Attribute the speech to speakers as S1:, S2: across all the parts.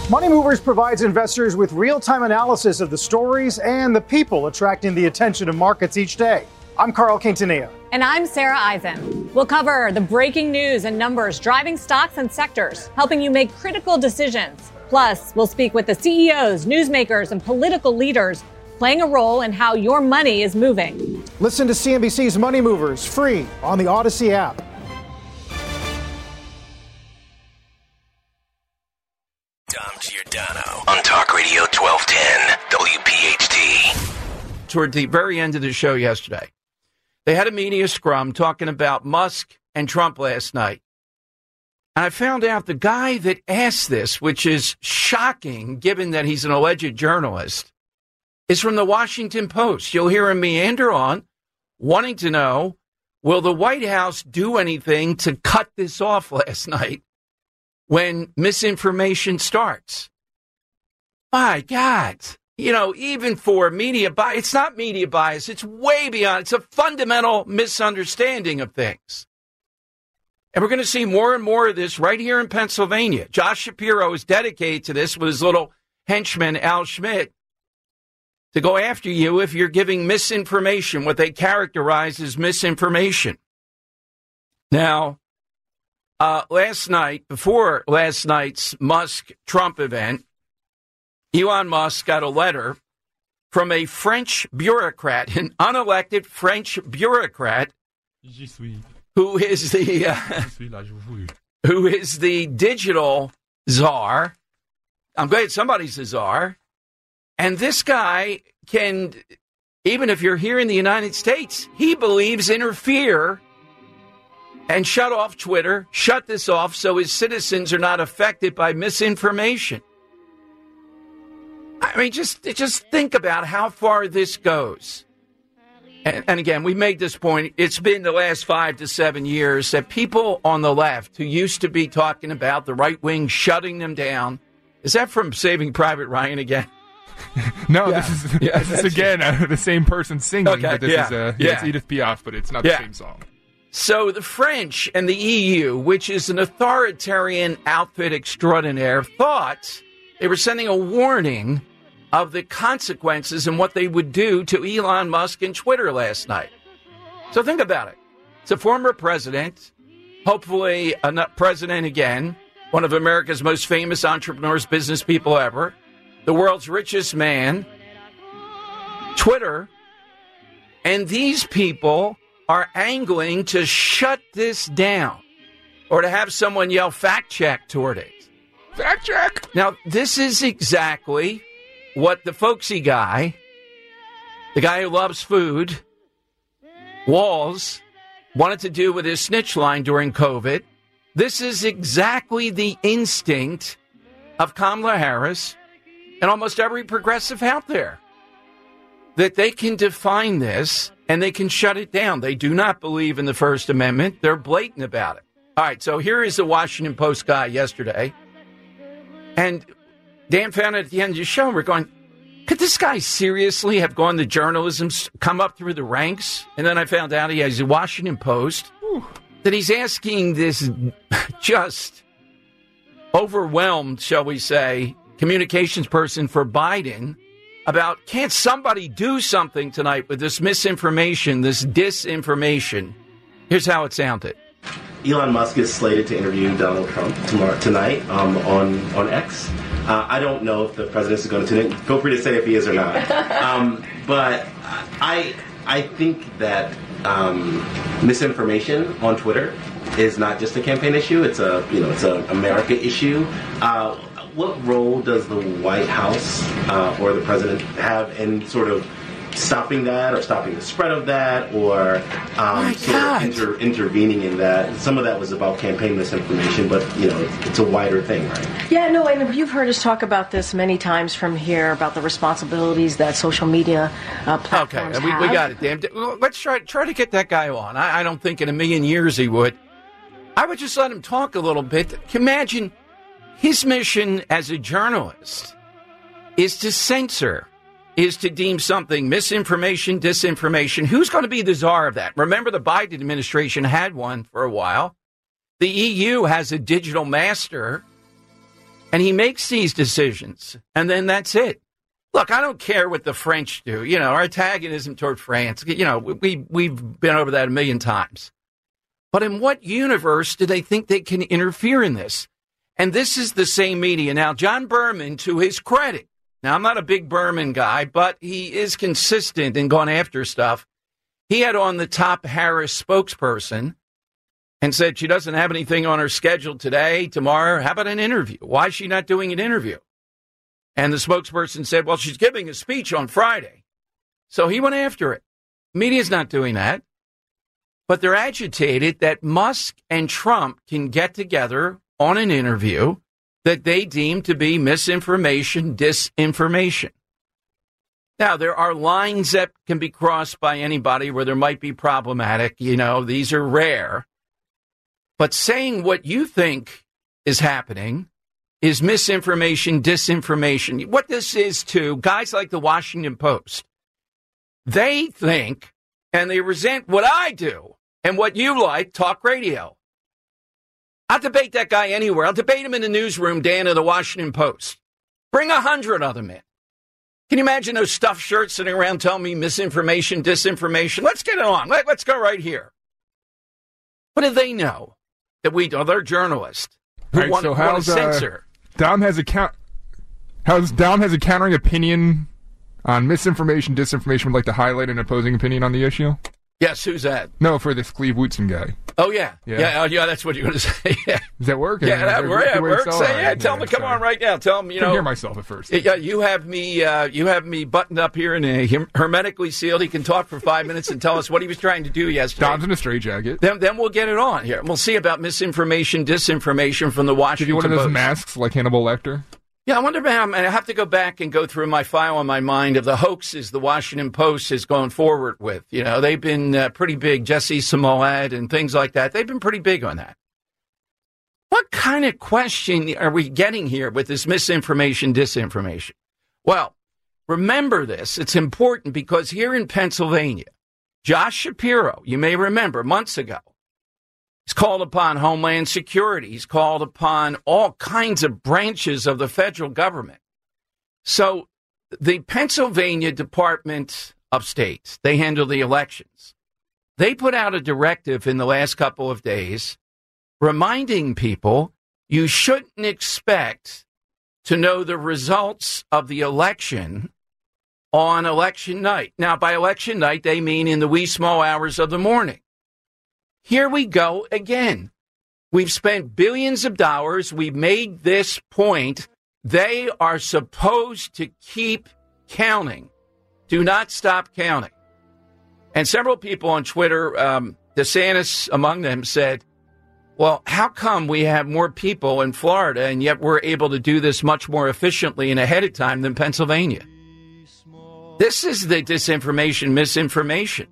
S1: Money Movers provides investors with real-time analysis of the stories and the people attracting the attention of markets each day. I'm Carl Quintanilla.
S2: And I'm Sarah Eisen. We'll cover the breaking news and numbers driving stocks and sectors, helping you make critical decisions. Plus, we'll speak with the CEOs, newsmakers, and political leaders playing a role in how your money is moving.
S1: Listen to CNBC's Money Movers free on the Odyssey app.
S3: Dom Giordano on Talk Radio 1210 WPHT.
S4: Toward the very end of the show yesterday, they had a media scrum talking about Musk and Trump last night. And I found out the guy that asked this, which is shocking given that he's an alleged journalist, is from the Washington Post. You'll hear him meander on, wanting to know, will the White House do anything to cut this off last night when misinformation starts? My God. You know, even for media bias, it's not media bias. It's way beyond. It's a fundamental misunderstanding of things. And we're going to see more and more of this right here in Pennsylvania. Josh Shapiro is dedicated to this with his little henchman, Al Schmidt, to go after you if you're giving misinformation, what they characterize as misinformation. Now, last night, before last night's Musk-Trump event, Elon Musk got a letter from a French bureaucrat, an unelected French bureaucrat, who is the digital czar. I'm glad somebody's a czar. And this guy can, even if you're here in the United States, he believes interfere and shut off Twitter, shut this off so his citizens are not affected by misinformation. I mean, just think about how far this goes. And again, we made this point. It's been the last 5 to 7 years that people on the left who used to be talking about the right wing shutting them down. Is that from Saving Private Ryan again?
S5: No, yeah. This is again the same person singing.
S4: Okay,
S5: but this is it's Edith Piaf, but it's not the same song.
S4: So the French and the EU, which is an authoritarian outfit extraordinaire, thought they were sending a warning of the consequences and what they would do to Elon Musk and Twitter last night. So think about it. It's a former president, hopefully a president again, one of America's most famous entrepreneurs, business people ever, the world's richest man, Twitter, and these people are angling to shut this down or to have someone yell fact check toward it.
S5: Fact check!
S4: Now, this is exactly what the folksy guy, the guy who loves food, Walls, wanted to do with his snitch line during COVID. This is exactly the instinct of Kamala Harris and almost every progressive out there, that they can define this and they can shut it down. They do not believe in the First Amendment. They're blatant about it. All right, so here is the Washington Post guy yesterday. And Dan found it at the end of the show. We're going, could this guy seriously have gone to journalism, come up through the ranks? And then I found out he has a Washington Post, that he's asking this just overwhelmed, shall we say, communications person for Biden about, can't somebody do something tonight with this misinformation, this disinformation? Here's how it sounded.
S6: Elon Musk is slated to interview Donald Trump tonight on X. I don't know if the president is going to tune in. Feel free to say if he is or not. But I think that misinformation on Twitter is not just a campaign issue. It's a America issue. What role does the White House or the president have in sort of stopping that or stopping the spread of that or intervening in that? Some of that was about campaign misinformation, but, it's a wider thing, right?
S7: Yeah, no, and you've heard us talk about this many times from here, about the responsibilities that social media platforms have.
S4: We got it, Dan. Let's try to get that guy on. I don't think in a million years he would. I would just let him talk a little bit. Can you imagine his mission as a journalist is to censor, is to deem something misinformation, disinformation. Who's going to be the czar of that? Remember, the Biden administration had one for a while. The EU has a digital master, And he makes these decisions, and then that's it. Look, I don't care what the French do. You know, our antagonism toward France, you know, we've been over that a million times. But in what universe do they think they can interfere in this? And this is the same media. Now, John Berman, to his credit, now I'm not a big Berman guy, but he is consistent in going after stuff. He had on the top Harris spokesperson and said she doesn't have anything on her schedule today, tomorrow. How about an interview? Why is she not doing an interview? And the spokesperson said, well, she's giving a speech on Friday. So he went after it. Media's not doing that. But they're agitated that Musk and Trump can get together on an interview that they deem to be misinformation, disinformation. Now, there are lines that can be crossed by anybody where there might be problematic. You know, these are rare. But saying what you think is happening is misinformation, disinformation. What this is to guys like the Washington Post, they think and they resent what I do and what you like, talk radio. I'll debate that guy anywhere. I'll debate him in the newsroom, Dan, of the Washington Post. Bring 100 of them in. Can you imagine those stuffed shirts sitting around telling me misinformation, disinformation? Let's get it on. Let's go right here. What do they know that we do? They're journalists who want to censor.
S5: Dom has a countering opinion on misinformation, disinformation. Would like to highlight an opposing opinion on the issue.
S4: Yes, who's that?
S5: No, for this Cleve Wootson guy.
S4: Oh, yeah. Yeah, that's what you're going to say. Yeah.
S5: Does that work?
S4: Yeah, that works. Tell him to come on right now. Tell him,
S5: I can hear myself at first.
S4: Yeah, you have me buttoned up here and hermetically sealed. He can talk for 5 minutes and tell us what he was trying to do yesterday.
S5: Dom's in a straitjacket.
S4: Then we'll get it on here. We'll see about misinformation, disinformation from the Washington Post.
S5: Did you one of those masks like Hannibal Lecter?
S4: Yeah, I wonder about, I have to go back and go through my file on my mind of the hoaxes the Washington Post is going forward with. You know, they've been pretty big. Jesse Smollett and things like that. They've been pretty big on that. What kind of question are we getting here with this misinformation, disinformation? Well, remember this. It's important because here in Pennsylvania, Josh Shapiro, you may remember months ago, he's called upon Homeland Security. He's called upon all kinds of branches of the federal government. So the Pennsylvania Department of State, they handle the elections. They put out a directive in the last couple of days reminding people you shouldn't expect to know the results of the election on election night. Now, by election night, they mean in the wee small hours of the morning. Here we go again. We've spent billions of dollars. We've made this point. They are supposed to keep counting. Do not stop counting. And several people on Twitter, DeSantis among them, said, well, how come we have more people in Florida and yet we're able to do this much more efficiently and ahead of time than Pennsylvania? This is the disinformation, misinformation.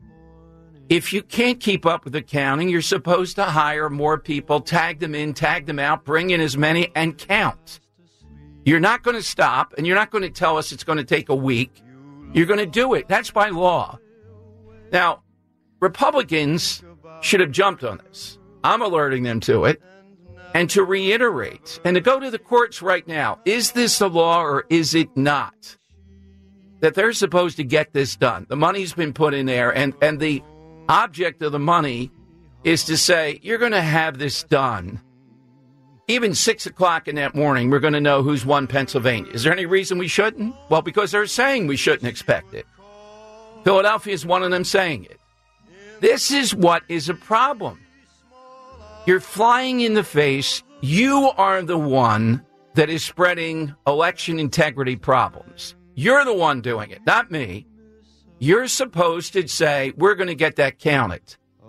S4: If you can't keep up with the counting, you're supposed to hire more people, tag them in, tag them out, bring in as many, and count. You're not going to stop, and you're not going to tell us it's going to take a week. You're going to do it. That's by law. Now, Republicans should have jumped on this. I'm alerting them to it. And to reiterate, and to go to the courts right now, is this the law or is it not? That they're supposed to get this done. The money's been put in there, and the object of the money is to say, you're going to have this done. Even 6 o'clock in that morning, we're going to know who's won Pennsylvania. Is there any reason we shouldn't? Well, because they're saying we shouldn't expect it. Philadelphia is one of them saying it. This is what is a problem. You're flying in the face. You are the one that is spreading election integrity problems. You're the one doing it, not me. You're supposed to say, we're going to get that counted.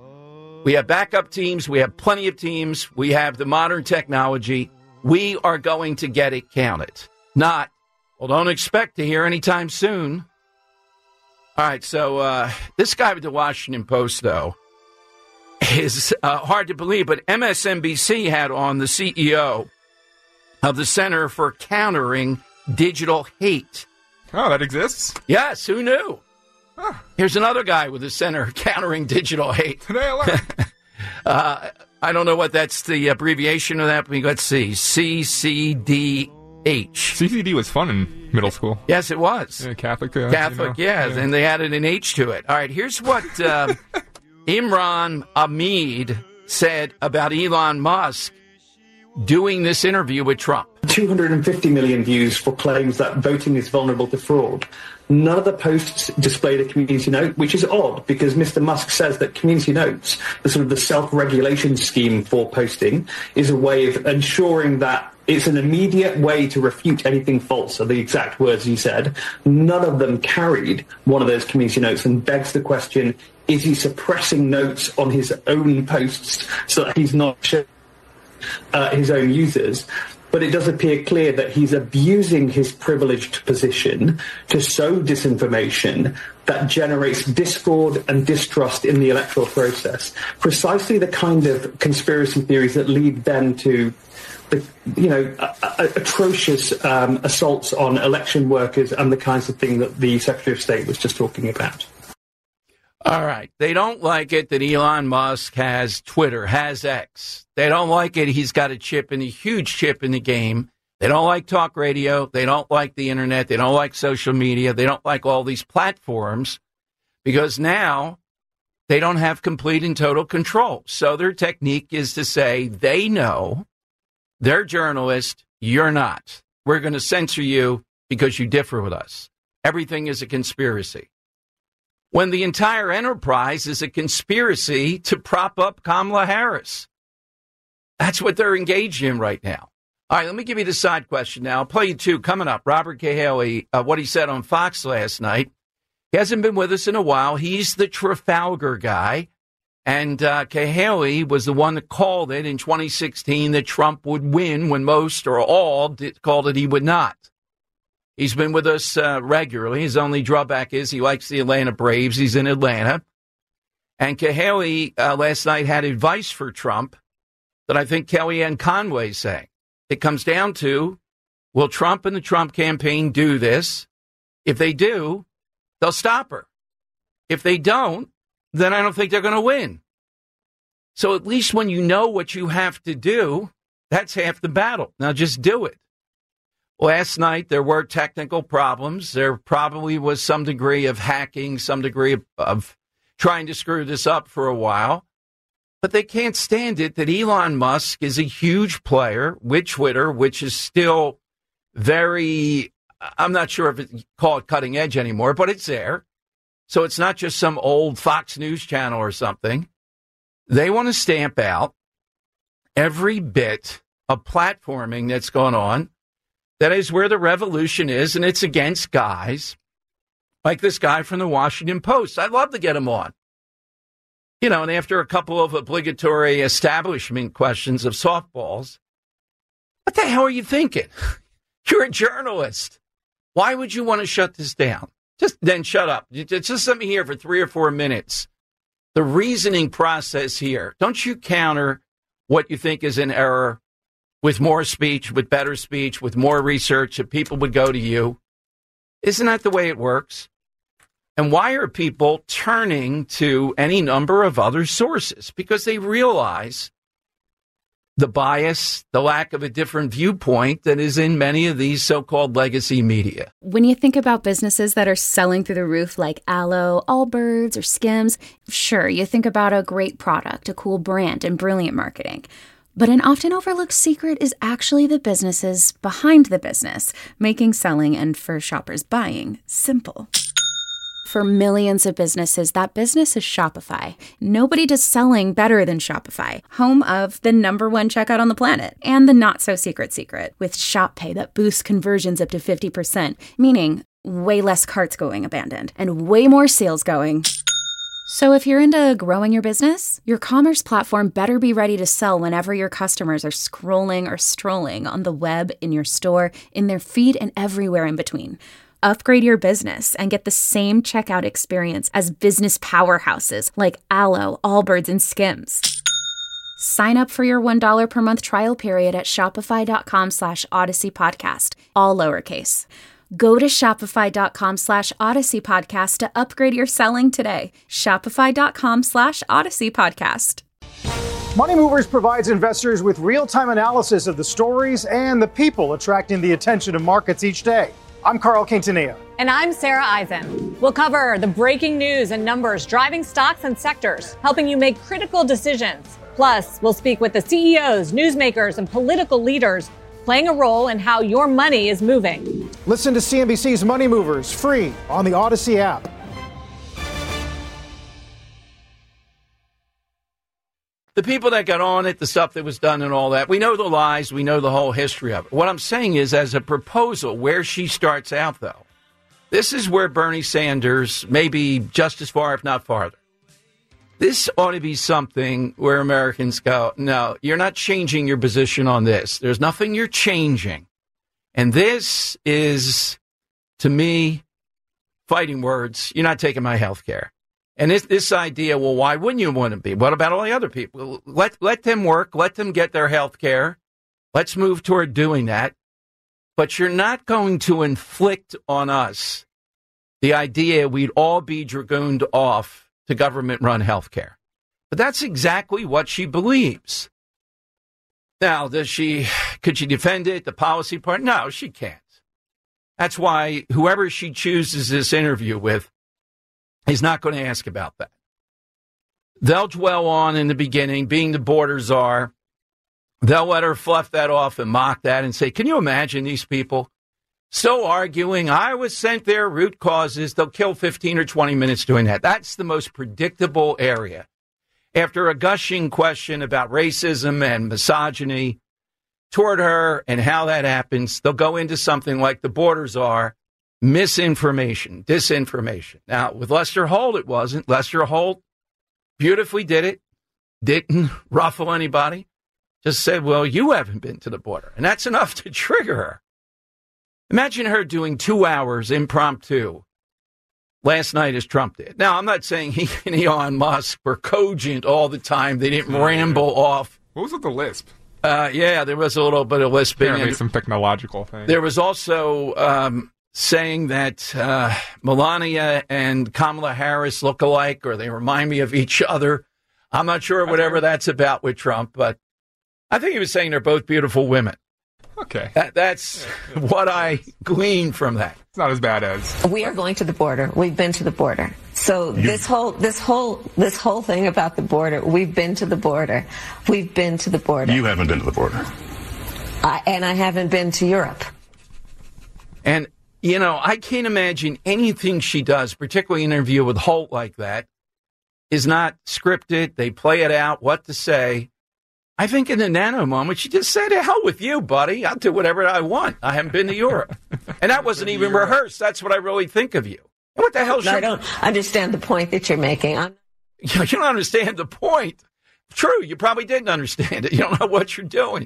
S4: We have backup teams. We have plenty of teams. We have the modern technology. We are going to get it counted. Not, well, don't expect to hear anytime soon. All right, so this guy with the Washington Post, though, is hard to believe, but MSNBC had on the CEO of the Center for Countering Digital Hate.
S5: Oh, that exists?
S4: Yes, who knew?
S5: Huh.
S4: Here's another guy with the Center Countering Digital Hate.
S5: Today I learned.
S4: I don't know what that's the abbreviation of that, but let's see. CCDH. H.
S5: CCD was fun in middle school.
S4: Yes, it was.
S5: Yeah, Catholic.
S4: Catholic, yes, and they added an H to it. All right, here's what Imran Ahmed said about Elon Musk doing this interview with Trump.
S8: 250 million views for claims that voting is vulnerable to fraud. None of the posts displayed a community note, which is odd because Mr. Musk says that community notes, the sort of the self-regulation scheme for posting, is a way of ensuring that it's an immediate way to refute anything false, are the exact words he said. None of them carried one of those community notes, and begs the question, is he suppressing notes on his own posts so that he's not showing his own users? But it does appear clear that he's abusing his privileged position to sow disinformation that generates discord and distrust in the electoral process. Precisely the kind of conspiracy theories that lead then to atrocious assaults on election workers and the kinds of thing that the Secretary of State was just talking about.
S4: All right. They don't like it that Elon Musk has Twitter, has X. They don't like it. He's got a huge chip in the game. They don't like talk radio. They don't like the internet. They don't like social media. They don't like all these platforms because now they don't have complete and total control. So their technique is to say they know, they're journalists, you're not. We're going to censor you because you differ with us. Everything is a conspiracy. When the entire enterprise is a conspiracy to prop up Kamala Harris. That's what they're engaged in right now. All right, let me give you the side question now. I'll play you two coming up. Robert Cahaly, what he said on Fox last night. He hasn't been with us in a while. He's the Trafalgar guy. And Cahaly was the one that called it in 2016 that Trump would win when most or all called it he would not. He's been with us regularly. His only drawback is he likes the Atlanta Braves. He's in Atlanta. And Cahaly last night had advice for Trump that I think Kellyanne Conway's saying. It comes down to, will Trump and the Trump campaign do this? If they do, they'll stop her. If they don't, then I don't think they're going to win. So at least when you know what you have to do, that's half the battle. Now just do it. Last night, there were technical problems. There probably was some degree of hacking, some degree of trying to screw this up for a while. But they can't stand it that Elon Musk is a huge player with Twitter, which is still very, I'm not sure if it's called cutting edge anymore, but it's there. So it's not just some old Fox News channel or something. They want to stamp out every bit of platforming that's going on. That is where the revolution is, and it's against guys like this guy from the Washington Post. I'd love to get him on. You know, and after a couple of obligatory establishment questions of softballs, what the hell are you thinking? You're a journalist. Why would you want to shut this down? Just then shut up. Just let me hear for 3 or 4 minutes the reasoning process here. Don't you counter what you think is an error with more speech, with better speech, with more research, that people would go to you. Isn't that the way it works? And why are people turning to any number of other sources? Because they realize the bias, the lack of a different viewpoint that is in many of these so-called legacy media.
S9: When you think about businesses that are selling through the roof like Aloe, Allbirds, or Skims, sure, you think about a great product, a cool brand, and brilliant marketing. But an often overlooked secret is actually the businesses behind the business, making selling and for shoppers buying simple. For millions of businesses, that business is Shopify. Nobody does selling better than Shopify, home of the #1 checkout on the planet and the not-so-secret secret with Shop Pay that boosts conversions up to 50%, meaning way less carts going abandoned and way more sales going. So if you're into growing your business, your commerce platform better be ready to sell whenever your customers are scrolling or strolling on the web, in your store, in their feed, and everywhere in between. Upgrade your business and get the same checkout experience as business powerhouses like Aloe, Allbirds, and Skims. Sign up for your $1 per month trial period at shopify.com/Odyssey Podcast, all lowercase. Go to shopify.com/Odyssey Podcast to upgrade your selling today. Shopify.com/Odyssey Podcast.
S1: Money Movers provides investors with real-time analysis of the stories and the people attracting the attention of markets each day. I'm Carl Quintanilla.
S2: And I'm Sarah Eisen. We'll cover the breaking news and numbers driving stocks and sectors, helping you make critical decisions. Plus, we'll speak with the CEOs, newsmakers, and political leaders playing a role in how your money is moving.
S1: Listen to CNBC's Money Movers free on the Odyssey app.
S4: The people that got on it, the stuff that was done and all that, we know the lies, we know the whole history of it. What I'm saying is, as a proposal, where she starts out, though, this is where Bernie Sanders may be just as far, if not farther. This ought to be something where Americans go, no, you're not changing your position on this. There's nothing you're changing. And this is, to me, fighting words. You're not taking my health care. And this idea, well, why wouldn't you want to be? What about all the other people? Let them work. Let them get their health care. Let's move toward doing that. But you're not going to inflict on us the idea we'd all be dragooned off to government-run health care. But that's exactly what she believes. Now, could she defend it, the policy part? No, she can't. That's why whoever she chooses this interview with, he's not going to ask about that. They'll dwell on in the beginning, being the border czar. They'll let her fluff that off and mock that and say, can you imagine these people still arguing, I was sent there, root causes. They'll kill 15 or 20 minutes doing that. That's the most predictable area. After a gushing question about racism and misogyny toward her and how that happens, they'll go into something like the border czar. Misinformation, disinformation. Now, with Lester Holt, it wasn't. Lester Holt beautifully did it, didn't ruffle anybody, just said, well, you haven't been to the border. And that's enough to trigger her. Imagine her doing 2 hours impromptu last night as Trump did. Now, I'm not saying he and Elon Musk were cogent all the time. They didn't ramble off.
S5: What was with the lisp?
S4: Yeah, there was a little bit of lisping.
S5: Apparently some technological thing.
S4: There was also saying that Melania and Kamala Harris look alike, or they remind me of each other. I'm not sure whatever that's about with Trump, but I think he was saying they're both beautiful women.
S5: Okay.
S4: That's what I glean from that.
S5: It's not as bad as.
S10: We are going to the border. We've been to the border. So this whole thing about the border, we've been to the border. We've been to the border.
S11: You haven't been to the border.
S10: And I haven't been to Europe.
S4: And you know, I can't imagine anything she does, particularly an interview with Holt like that, is not scripted. They play it out, what to say. I think in the nano moment, she just said, hell with you, buddy. I'll do whatever I want. I haven't been to Europe. And that wasn't even rehearsed. That's what I really think of you. And what the hell?
S10: I don't understand the point that you're making.
S4: You don't understand the point. True, you probably didn't understand it. You don't know what you're doing.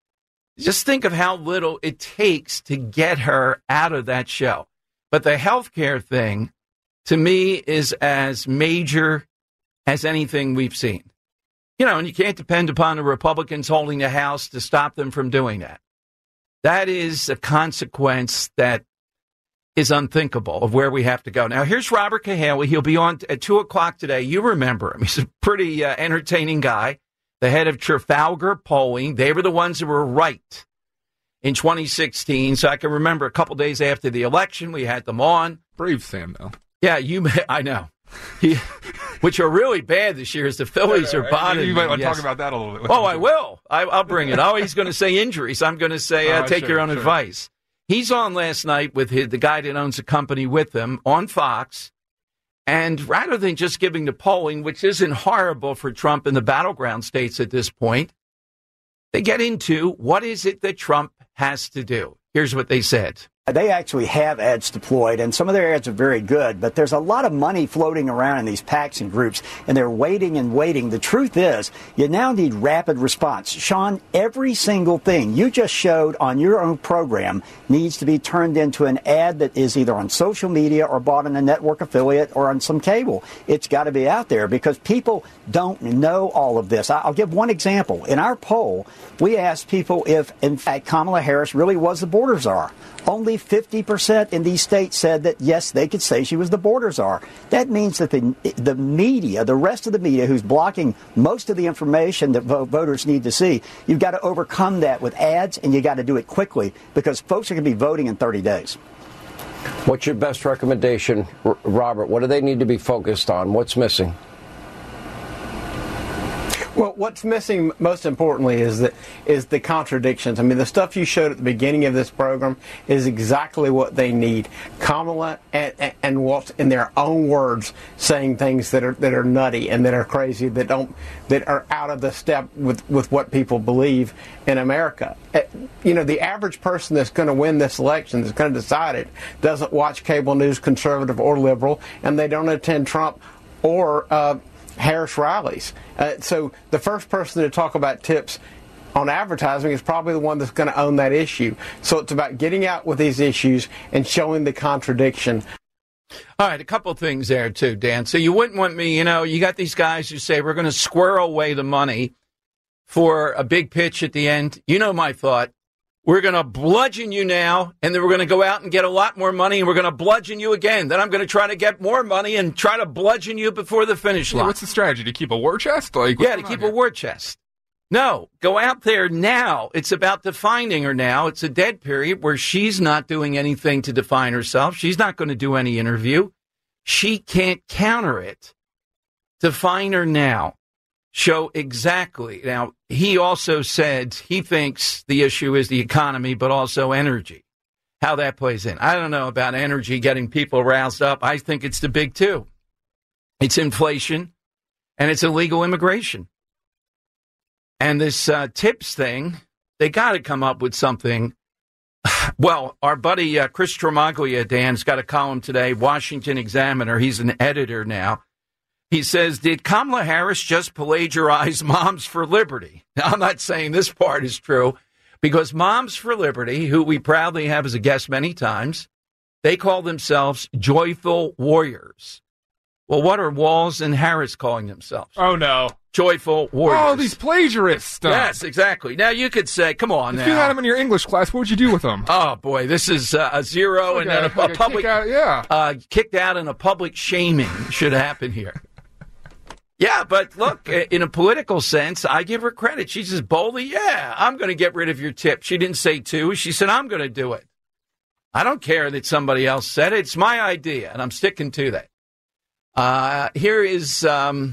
S4: Just think of how little it takes to get her out of that show. But the healthcare thing, to me, is as major as anything we've seen. You know, and you can't depend upon the Republicans holding the House to stop them from doing that. That is a consequence that is unthinkable of where we have to go. Now, here's Robert Cahaly. He'll be on at 2 o'clock today. You remember him. He's a pretty entertaining guy. The head of Trafalgar Polling. They were the ones who were right in 2016. So I can remember a couple days after the election, we had them on.
S5: Brave Sam, though.
S4: Yeah, I know. Which are really bad this year as the Phillies are bothering.
S5: You might want to talk about that a little bit.
S4: Oh, I will. I'll bring it. Oh, he's going to say injuries. I'm going to say take your own advice. He's on last night with the guy that owns a company with him on Fox. And rather than just giving the polling, which isn't horrible for Trump in the battleground states at this point, they get into what is it that Trump has to do. Here's what they said.
S12: They actually have ads deployed, and some of their ads are very good, but there's a lot of money floating around in these PACs and groups, and they're waiting and waiting. The truth is, you now need rapid response. Sean, every single thing you just showed on your own program needs to be turned into an ad that is either on social media or bought in a network affiliate or on some cable. It's got to be out there because people don't know all of this. I'll give one example. In our poll, we asked people if, in fact, Kamala Harris really was the border czar. Only only 50% in these states said that, yes, they could say she was the border czar. That means that the media, the rest of the media who's blocking most of the information that voters need to see, you've got to overcome that with ads, and you got to do it quickly because folks are going to be voting in 30 days.
S11: What's your best recommendation, Robert? What do they need to be focused on? What's missing?
S13: Well, what's missing, most importantly, is the contradictions. I mean, the stuff you showed at the beginning of this program is exactly what they need. Kamala and Waltz, in their own words, saying things that are nutty and that are crazy, that are out of the step with what people believe in America. You know, the average person that's going to win this election, that's going to decide it, doesn't watch cable news, conservative or liberal, and they don't attend Trump or Harris rallies. So the first person to talk about tips on advertising is probably the one that's going to own that issue. So it's about getting out with these issues and showing the contradiction.
S4: All right, a couple of things there, too, Dan. So you wouldn't want me, you got these guys who say we're going to squirrel away the money for a big pitch at the end. You know my thought. We're going to bludgeon you now, and then we're going to go out and get a lot more money, and we're going to bludgeon you again. Then I'm going to try to get more money and try to bludgeon you before the finish line.
S5: What's the strategy? To keep a war chest?
S4: To keep a war chest. No, go out there now. It's about defining her now. It's a dead period where she's not doing anything to define herself. She's not going to do any interview. She can't counter it. Define her now. Show exactly. Now, he also said he thinks the issue is the economy, but also energy, how that plays in. I don't know about energy getting people roused up. I think it's the big two. It's inflation and it's illegal immigration. And this tips thing, they got to come up with something. Well, our buddy Chris Tremaglia, Dan's got a column today, Washington Examiner. He's an editor now. He says, did Kamala Harris just plagiarize Moms for Liberty? Now, I'm not saying this part is true, because Moms for Liberty, who we proudly have as a guest many times, they call themselves Joyful Warriors. Well, what are Walz and Harris calling themselves?
S5: Oh, no.
S4: Joyful Warriors.
S5: Oh, these plagiarists.
S4: Yes, exactly. Now, you could say, come on now.
S5: If you had them in your English class, what would you do with them?
S4: Oh, boy, this is a zero and then a public... kicked out and a public shaming should happen here. Yeah, but look, in a political sense, I give her credit. She says boldly, I'm going to get rid of your tip. She didn't say to. She said, I'm going to do it. I don't care that somebody else said it. It's my idea, and I'm sticking to that. Here's the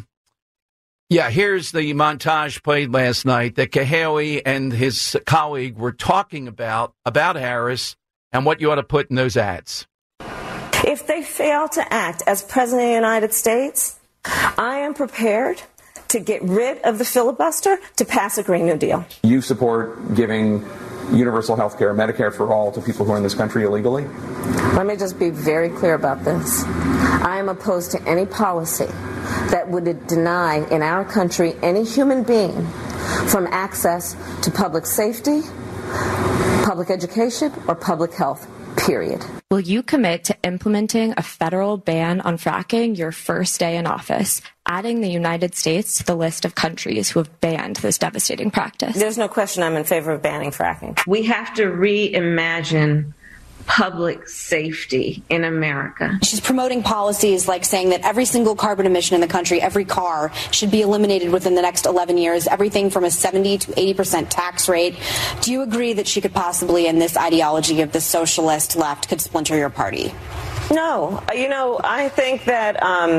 S4: montage played last night that Cahaly and his colleague were talking about Harris and what you ought to put in those ads.
S10: If they fail to act as President of the United States, I am prepared to get rid of the filibuster to pass a Green New Deal.
S14: You support giving universal health care, Medicare for all, to people who are in this country illegally?
S10: Let me just be very clear about this. I am opposed to any policy that would deny in our country any human being from access to public safety, public education, or public health. Period.
S15: Will you commit to implementing a federal ban on fracking your first day in office, adding the United States to the list of countries who have banned this devastating practice?
S10: There's no question I'm in favor of banning fracking.
S16: We have to reimagine public safety in America.
S17: She's promoting policies like saying that every single carbon emission in the country, every car, should be eliminated within the next 11 years, everything from a 70 to 80% tax rate. Do you agree that she could possibly, in this ideology of the socialist left, could splinter your party?
S10: No. I think that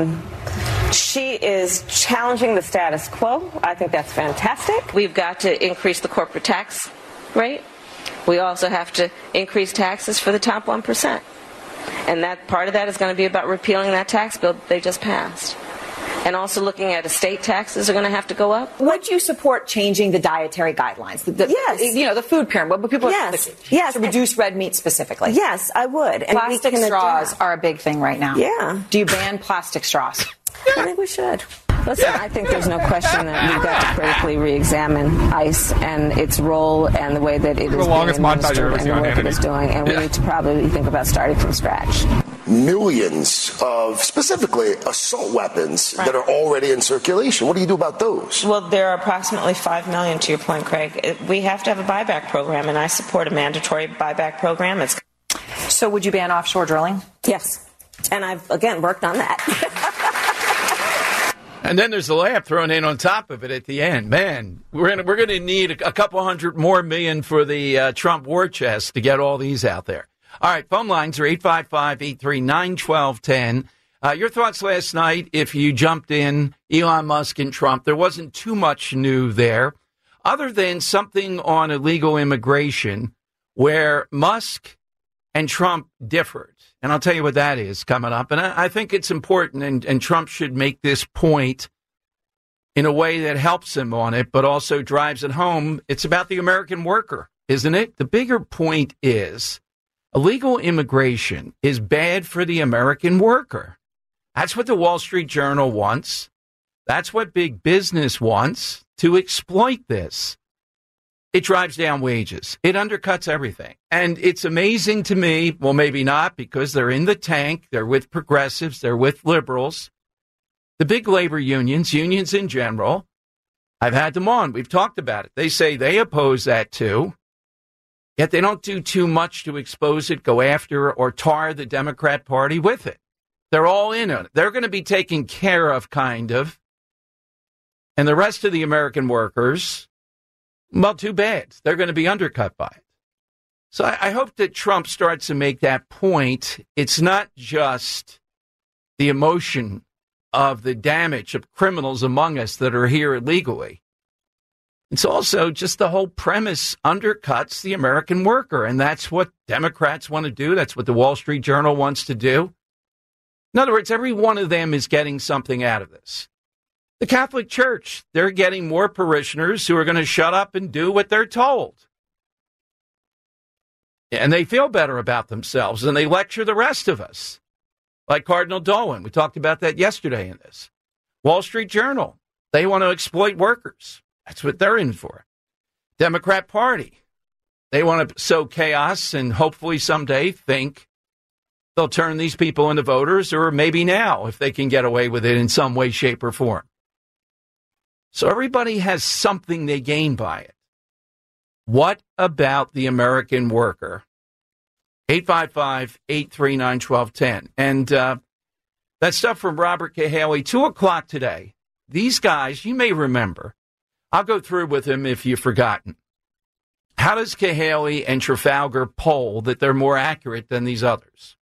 S10: she is challenging the status quo. I think that's fantastic.
S16: We've got to increase the corporate tax rate. We also have to increase taxes for the top 1%. And that part of that is going to be about repealing that tax bill they just passed. And also looking at estate taxes are going to have to go up.
S18: Would you support changing the dietary guidelines?
S16: Yes.
S18: The food pyramid. But people to reduce red meat specifically.
S10: Yes, I would. And
S18: plastic straws are a big thing right now.
S10: Yeah.
S18: Do you ban plastic straws?
S10: I think we should. Listen, I think there's no question that we've got to critically re-examine ICE and its role and the way that it is being administered and the work it is doing. And we need to probably think about starting from scratch.
S19: Millions of, specifically, assault weapons that are already in circulation. What do you do about those?
S16: Well, there are approximately 5 million, to your point, Craig. We have to have a buyback program, and I support a mandatory buyback program.
S18: So would you ban offshore drilling?
S10: Yes. And I've, again, worked on that.
S4: And then there's the laugh thrown in on top of it at the end. Man, we're gonna need a couple hundred more million for the Trump war chest to get all these out there. All right, phone lines are 855-839-1210. Your thoughts last night, if you jumped in Elon Musk and Trump. There wasn't too much new there, other than something on illegal immigration where Musk and Trump differed. And I'll tell you what that is coming up. And I think it's important, and Trump should make this point in a way that helps him on it, but also drives it home. It's about the American worker, isn't it? The bigger point is illegal immigration is bad for the American worker. That's what the Wall Street Journal wants. That's what big business wants, to exploit this. It drives down wages. It undercuts everything. And it's amazing to me, well, maybe not, because they're in the tank. They're with progressives. They're with liberals. The big labor unions in general, I've had them on. We've talked about it. They say they oppose that too. Yet they don't do too much to expose it, go after, or tar the Democrat Party with it. They're all in on it. They're going to be taken care of, kind of. And the rest of the American workers, well, too bad. They're going to be undercut by it. So I hope that Trump starts to make that point. It's not just the emotion of the damage of criminals among us that are here illegally. It's also just the whole premise undercuts the American worker. And that's what Democrats want to do. That's what the Wall Street Journal wants to do. In other words, every one of them is getting something out of this. The Catholic Church, they're getting more parishioners who are going to shut up and do what they're told. And they feel better about themselves, and they lecture the rest of us, like Cardinal Dolan. We talked about that yesterday in this. Wall Street Journal, they want to exploit workers. That's what they're in for. Democrat Party, they want to sow chaos and hopefully someday think they'll turn these people into voters, or maybe now, if they can get away with it in some way, shape, or form. So everybody has something they gain by it. What about the American worker? 855-839-1210. And that stuff from Robert Cahaly, 2 o'clock today. These guys, you may remember. I'll go through with him if you've forgotten. How does Cahaly and Trafalgar poll that they're more accurate than these others?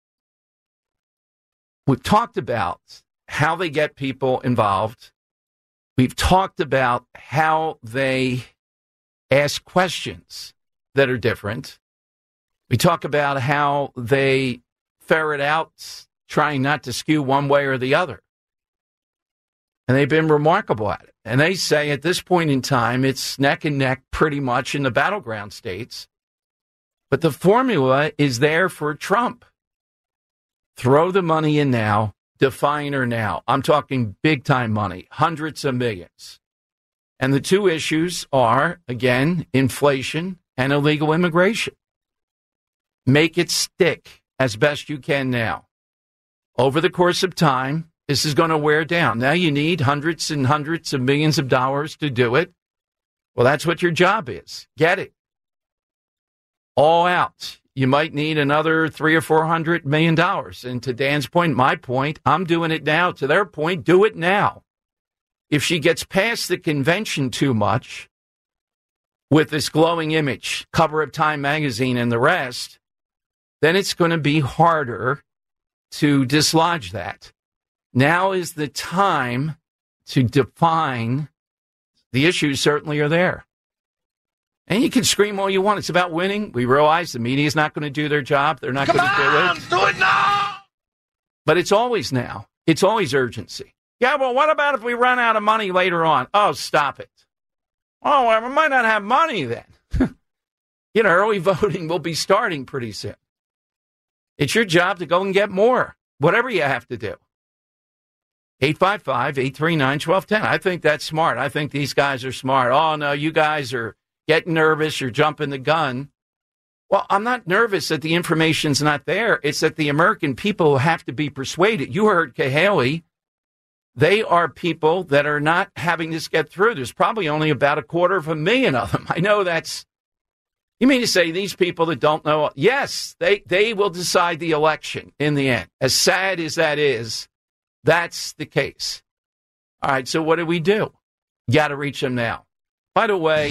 S4: We've talked about how they get people involved. We've talked about how they ask questions that are different. We talk about how they ferret out, trying not to skew one way or the other. And they've been remarkable at it. And they say at this point in time, it's neck and neck pretty much in the battleground states. But the formula is there for Trump. Throw the money in now, define her now. I'm talking big time money, hundreds of millions. And the two issues are, again, inflation and illegal immigration. Make it stick as best you can now. Over the course of time, this is going to wear down. Now you need hundreds and hundreds of millions of dollars to do it. Well, that's what your job is. Get it. All out. You might need another $300 or $400 million. And to Dan's point, my point, I'm doing it now. To their point, do it now. If she gets past the convention too much with this glowing image, cover of Time magazine and the rest, then it's going to be harder to dislodge that. Now is the time to define. The issues certainly are there. And you can scream all you want. It's about winning. We realize the media is not going to do their job. They're not going to do it.
S19: Do it now!
S4: But it's always now. It's always urgency. Yeah, well, what about if we run out of money later on? Oh, stop it. Oh, well, we might not have money then. Early voting will be starting pretty soon. It's your job to go and get more, whatever you have to do. 855-839-1210. I think that's smart. I think these guys are smart. Oh, no, you guys are getting nervous. You're jumping the gun. Well, I'm not nervous that the information's not there. It's that the American people have to be persuaded. You heard Cahaly. They are people that are not having this get through. There's probably only about 250,000 of them. I know that's, You mean to say these people that don't know? Yes, they will decide the election in the end. As sad as that is, that's the case. All right, so what do? You got to reach them now. By the way,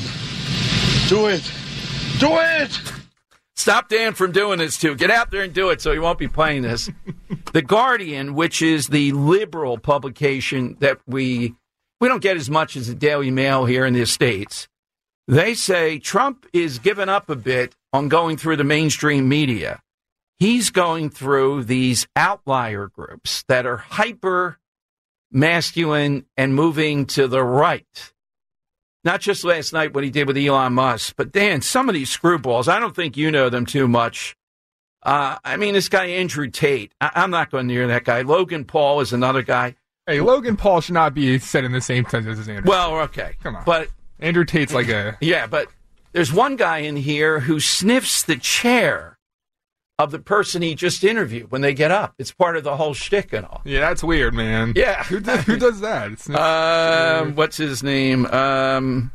S19: do it. Do it.
S4: Stop Dan from doing this, too. Get out there and do it so he won't be playing this. The Guardian, which is the liberal publication that we don't get as much as the Daily Mail here in the States, they say Trump is giving up a bit on going through the mainstream media. He's going through these outlier groups that are hyper masculine and moving to the right. Not just last night what he did with Elon Musk, but Dan, some of these screwballs, I don't think you know them too much. This guy Andrew Tate, I'm not going near that guy. Logan Paul is another guy.
S5: Hey, Logan Paul should not be said in the same sentence as Andrew.
S4: Well, okay.
S5: Come on.
S4: But
S5: Andrew Tate's like a...
S4: Yeah, but there's one guy in here who sniffs the chair of the person he just interviewed when they get up. It's part of the whole shtick and all.
S5: Yeah, that's weird, man.
S4: Yeah.
S5: Who does that?
S4: What's his name?
S5: Okay,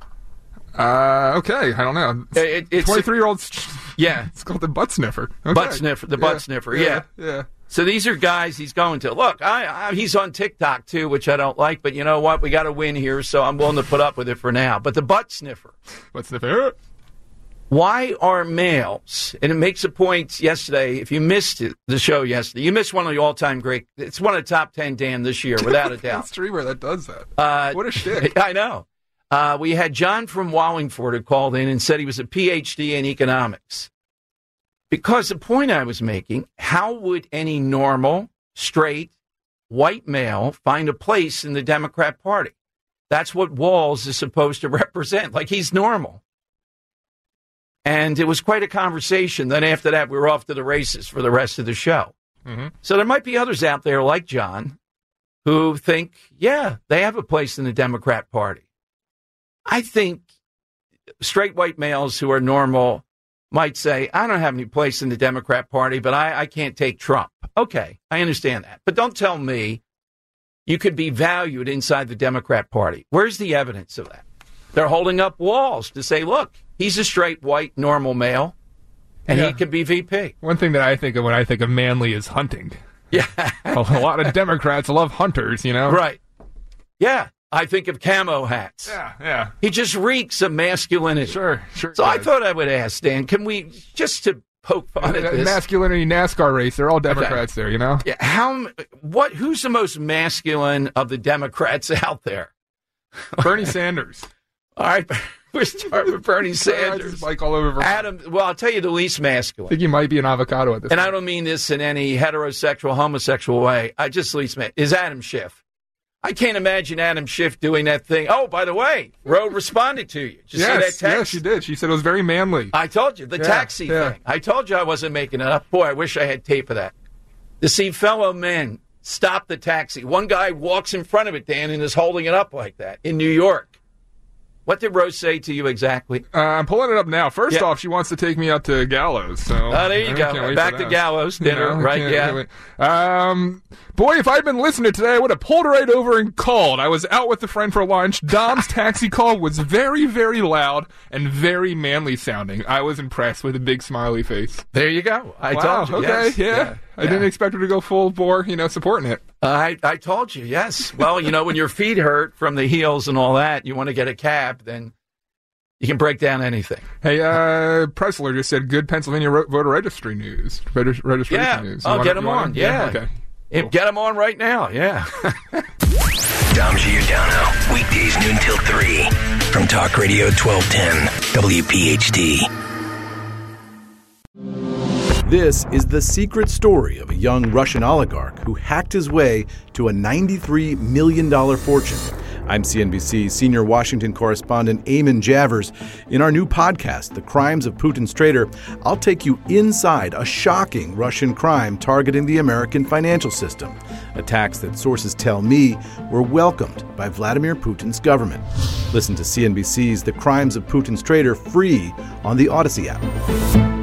S5: I don't know.
S4: It's
S5: 23-year-old...
S4: Yeah.
S5: It's called the butt sniffer. Okay.
S4: Butt sniffer, yeah. So these are guys he's going to. Look, he's on TikTok, too, which I don't like, but you know what? We got to win here, so I'm willing to put up with it for now. But the butt sniffer.
S5: Butt sniffer.
S4: Why are males, and it makes a point yesterday, if you missed the show yesterday, you missed one of the all-time great, it's one of the top 10, Dan, this year, without a doubt.
S5: Streamer that does that. What a shtick.
S4: I know. We had John from Wallingford who called in and said he was a PhD in economics. Because the point I was making, how would any normal, straight, white male find a place in the Democrat Party? That's what Walz is supposed to represent. Like, he's normal. And it was quite a conversation. Then after that, we were off to the races for the rest of the show.
S5: Mm-hmm.
S4: So there might be others out there like John who think, yeah, they have a place in the Democrat Party. I think straight white males who are normal might say, I don't have any place in the Democrat Party, but I can't take Trump. Okay, I understand that. But don't tell me you could be valued inside the Democrat Party. Where's the evidence of that? They're holding up walls to say, look, he's a straight, white, normal male, and he could be VP.
S5: One thing that I think of when I think of manly is hunting.
S4: Yeah.
S5: A lot of Democrats love hunters, you know?
S4: Right. Yeah. I think of camo hats.
S5: Yeah.
S4: He just reeks of masculinity.
S5: Sure.
S4: So I thought I would ask, Dan, can we, just to poke fun at this.
S5: Masculinity NASCAR race, they're all Democrats there, you know?
S4: Yeah. Who's the most masculine of the Democrats out there?
S5: Bernie Sanders.
S4: All right, we're starting with Bernie Sanders.
S5: His bike all over.
S4: Adam, well, I'll tell you the least masculine.
S5: I think he might be an avocado at this point.
S4: I don't mean this in any heterosexual, homosexual way. I just least is Adam Schiff. I can't imagine Adam Schiff doing that thing. Oh, by the way, Rode responded to you. Did you see that text?
S5: Yes, she did. She said it was very manly.
S4: I told you, the taxi thing. I told you I wasn't making it up. Boy, I wish I had tape of that. To see fellow men stop the taxi. One guy walks in front of it, Dan, and is holding it up like that in New York. What did Rose say to you exactly?
S5: I'm pulling it up now. First off, she wants to take me out to Gallows. So
S4: there you go. Back to Gallows dinner, right?
S5: Boy, if I'd been listening today, I would have pulled right over and called. I was out with a friend for lunch. Dom's taxi call was very, very loud and very manly sounding. I was impressed with a big smiley face.
S4: There you go. I told you.
S5: Okay,
S4: yes.
S5: I didn't expect her to go full bore, supporting it.
S4: I told you, yes. Well, when your feet hurt from the heels and all that, you want to get a cab, then you can break down anything.
S5: Hey, Pressler just said good Pennsylvania voter registry news. Registration news.
S4: I'll get them on. Yeah.
S5: Okay.
S4: Cool. Get them on right now. Yeah.
S3: Dom Giordano, weekdays noon till 3 from Talk Radio 1210 WPHT.
S20: This is the secret story of a young Russian oligarch who hacked his way to a $93 million fortune. I'm CNBC senior Washington correspondent Eamon Javers. In our new podcast, The Crimes of Putin's Traitor, I'll take you inside a shocking Russian crime targeting the American financial system. Attacks that sources tell me were welcomed by Vladimir Putin's government. Listen to CNBC's The Crimes of Putin's Traitor free on the Odyssey app.